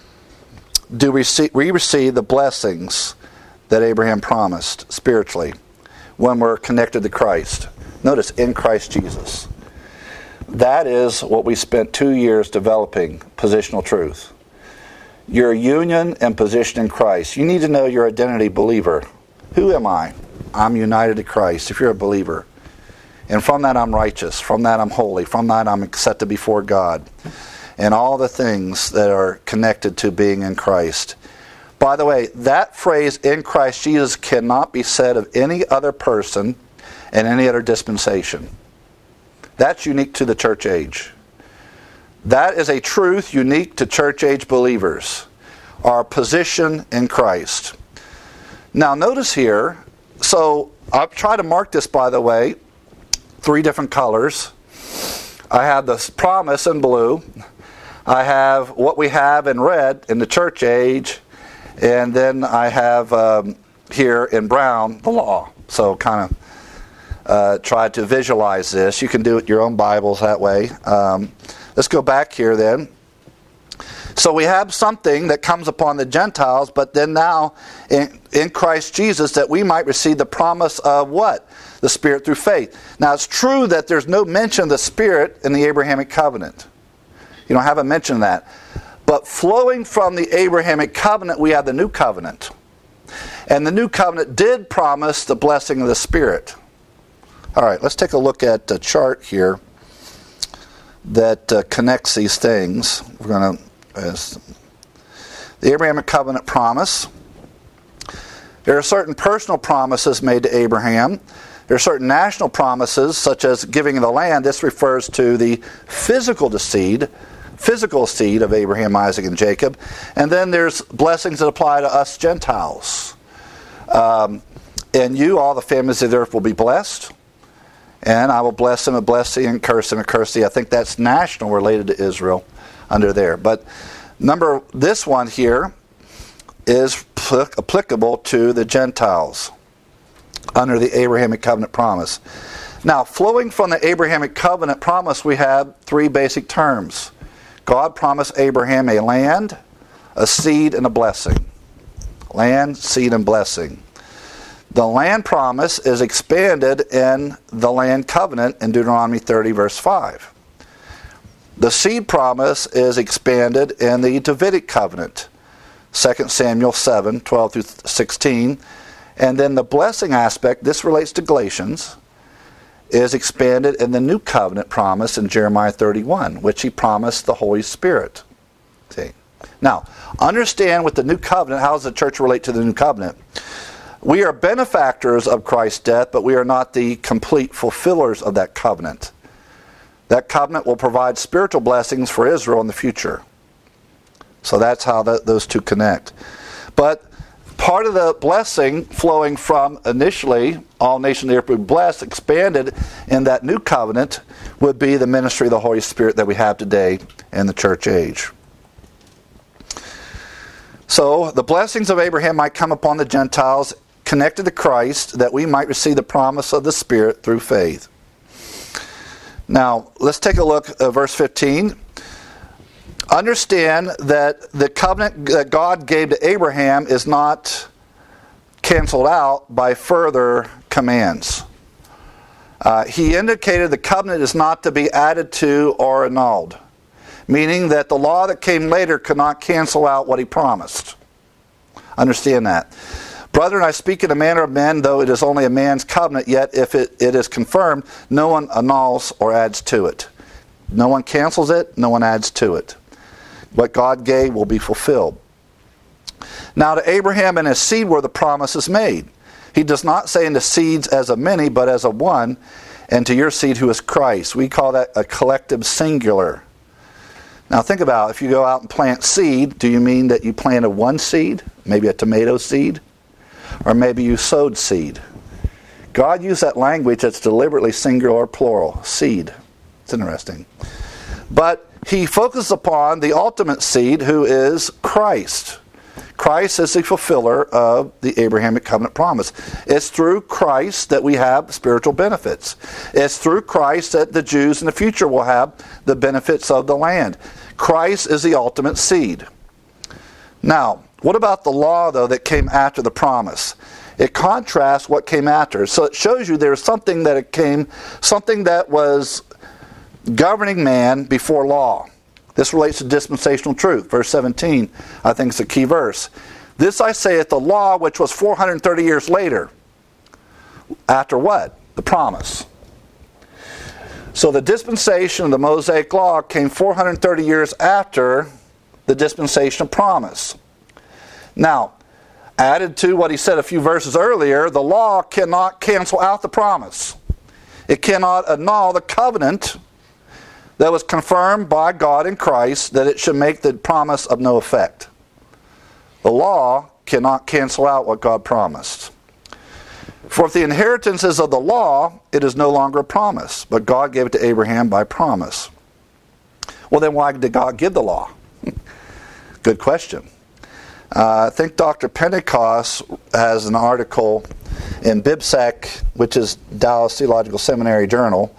do we receive the blessings that Abraham promised spiritually when we're connected to Christ? Notice, in Christ Jesus. That is what we spent 2 years developing, positional truth. Your union and position in Christ. You need to know your identity, believer. Who am I? I'm united to Christ, if you're a believer. And from that I'm righteous. From that I'm holy. From that I'm accepted before God. And all the things that are connected to being in Christ. By the way, that phrase, in Christ Jesus, cannot be said of any other person in any other dispensation. That's unique to the church age. That is a truth unique to church age believers. Our position in Christ. Now notice here, so I'll try to mark this, by the way, 3 different colors. I have the promise in blue. I have what we have in red in the church age. And then I have here in brown the law. So kind of try to visualize this. You can do it in your own Bibles that way. Let's go back here then. So we have something that comes upon the Gentiles, but then now in Christ Jesus that we might receive the promise of what? The Spirit through faith. Now it's true that there's no mention of the Spirit in the Abrahamic covenant. You don't have a mention of that. But flowing from the Abrahamic covenant, we have the new covenant. And the new covenant did promise the blessing of the Spirit. All right, let's take a look at the chart here that connects these things. We're going to the Abrahamic covenant promise. There are certain personal promises made to Abraham. There are certain national promises, such as giving the land. This refers to the physical seed of Abraham, Isaac, and Jacob. And then there's blessings that apply to us Gentiles. And you, all the families of the earth, will be blessed. And I will bless them and bless thee, and curse them and curse thee. I think that's national, related to Israel under there. But this one here is applicable to the Gentiles under the Abrahamic covenant promise. Now, flowing from the Abrahamic covenant promise, we have 3 basic terms. God promised Abraham a land, a seed, and a blessing. Land, seed, and blessing. The land promise is expanded in the land covenant in Deuteronomy 30, verse 5. The seed promise is expanded in the Davidic covenant, 2 Samuel 7, 12 through 16. And then the blessing aspect, this relates to Galatians, is expanded in the new covenant promise in Jeremiah 31, which he promised the Holy Spirit. See? Now, understand with the new covenant, how does the church relate to the new covenant? We are benefactors of Christ's death, but we are not the complete fulfillers of that covenant. That covenant will provide spiritual blessings for Israel in the future. So that's how those two connect. But part of the blessing flowing from initially all nations of the earth would be blessed, expanded in that new covenant, would be the ministry of the Holy Spirit that we have today in the church age. So the blessings of Abraham might come upon the Gentiles connected to Christ, that we might receive the promise of the Spirit through faith. Now, let's take a look at verse 15. Understand that the covenant that God gave to Abraham is not canceled out by further commands. He indicated the covenant is not to be added to or annulled, meaning that the law that came later could not cancel out what he promised. Understand that. Brethren, I speak in the manner of men, though it is only a man's covenant, yet if it is confirmed, no one annuls or adds to it. No one cancels it, no one adds to it. What God gave will be fulfilled. Now to Abraham and his seed were the promises made. He does not say in the seeds as of many, but as of one, and to your seed who is Christ. We call that a collective singular. Now think about it. If you go out and plant seed, do you mean that you planted one seed? Maybe a tomato seed? Or maybe you sowed seed? God used that language that's deliberately singular or plural. Seed. It's interesting. But he focuses upon the ultimate seed, who is Christ. Christ is the fulfiller of the Abrahamic covenant promise. It's through Christ that we have spiritual benefits. It's through Christ that the Jews in the future will have the benefits of the land. Christ is the ultimate seed. Now, what about the law, though, that came after the promise? It contrasts what came after. So it shows you there's something that was governing man before law. This relates to dispensational truth. Verse 17, I think, is a key verse. This I say at the law, which was 430 years later. After what? The promise. So the dispensation of the Mosaic law came 430 years after the dispensation of promise. Now, added to what he said a few verses earlier, the law cannot cancel out the promise. It cannot annul the covenant that was confirmed by God in Christ, that it should make the promise of no effect. The law cannot cancel out what God promised. For if the inheritance is of the law, it is no longer a promise, but God gave it to Abraham by promise. Well, then why did God give the law? Good question. I think Dr. Pentecost has an article in BibSec, which is Dallas Theological Seminary Journal.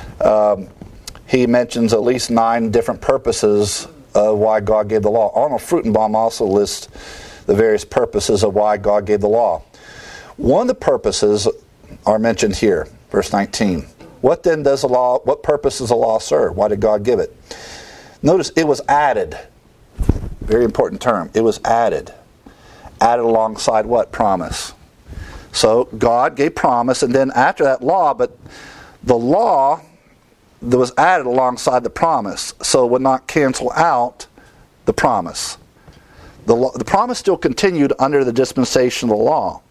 He mentions at least 9 different purposes of why God gave the law. Arnold Fruchtenbaum also lists the various purposes of why God gave the law. One of the purposes are mentioned here, verse 19. What purpose does the law serve? Why did God give it? Notice it was added. Very important term. It was added. Added alongside what? Promise. So God gave promise, and then after that law, but the law that was added alongside the promise, so it would not cancel out the promise. The promise still continued under the dispensation of the law.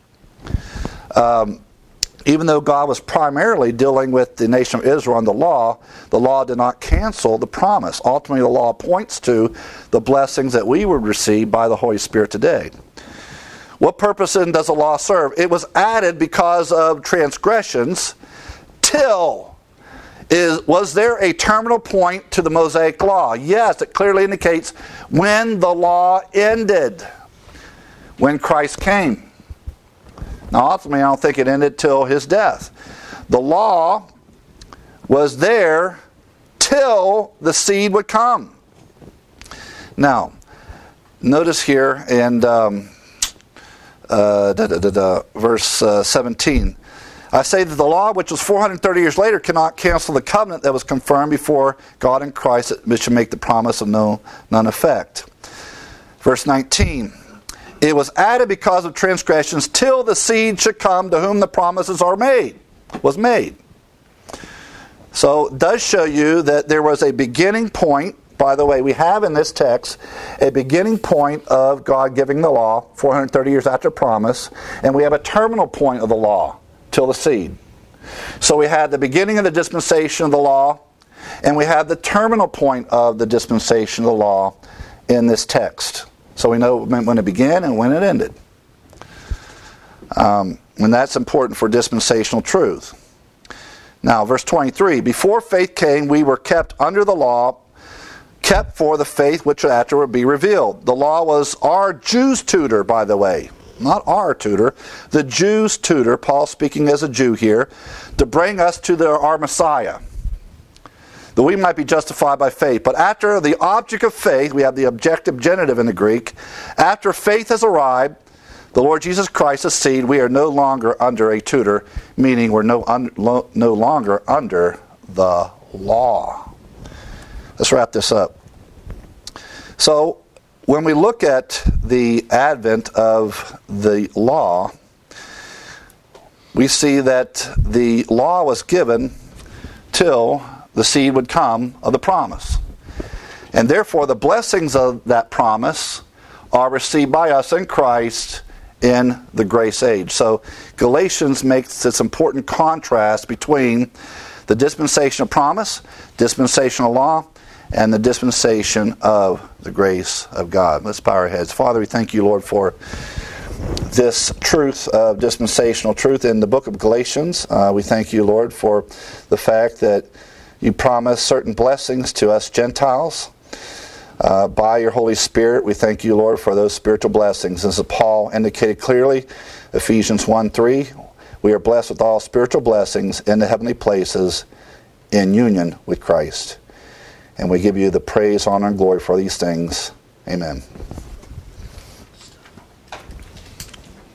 Even though God was primarily dealing with the nation of Israel on the law did not cancel the promise. Ultimately, the law points to the blessings that we would receive by the Holy Spirit today. What purpose then does the law serve? It was added because of transgressions was there a terminal point to the Mosaic law? Yes, it clearly indicates when the law ended, when Christ came. Now, ultimately, I don't think it ended till his death. The law was there till the seed would come. Now, notice here in verse 17. I say that the law, which was 430 years later, cannot cancel the covenant that was confirmed before God in Christ, which should make the promise of none effect. Verse 19. It was added because of transgressions till the seed should come to whom the promises was made. So it does show you that there was a beginning point. By the way, we have in this text a beginning point of God giving the law 430 years after promise, and we have a terminal point of the law till the seed. So we had the beginning of the dispensation of the law, and we have the terminal point of the dispensation of the law in this text. So we know when it began and when it ended. And that's important for dispensational truth. Now, verse 23. Before faith came, we were kept under the law, kept for the faith which after would be revealed. The law was our Jew's tutor, by the way. Not our tutor. The Jew's tutor, Paul speaking as a Jew here, to bring us to our Messiah, that we might be justified by faith. But after the object of faith, we have the objective genitive in the Greek, after faith has arrived, the Lord Jesus Christ the seed, we are no longer under a tutor, meaning we're no longer under the law. Let's wrap this up. So, when we look at the advent of the law, we see that the law was given till the seed would come of the promise. And therefore, the blessings of that promise are received by us in Christ in the grace age. So Galatians makes this important contrast between the dispensation of promise, dispensational law, and the dispensation of the grace of God. Let's bow our heads. Father, we thank you, Lord, for this truth of dispensational truth in the book of Galatians. We thank you, Lord, for the fact that You promise certain blessings to us Gentiles. By your Holy Spirit, we thank you, Lord, for those spiritual blessings. As Paul indicated clearly, Ephesians 1:3, we are blessed with all spiritual blessings in the heavenly places in union with Christ. And we give you the praise, honor, and glory for these things. Amen.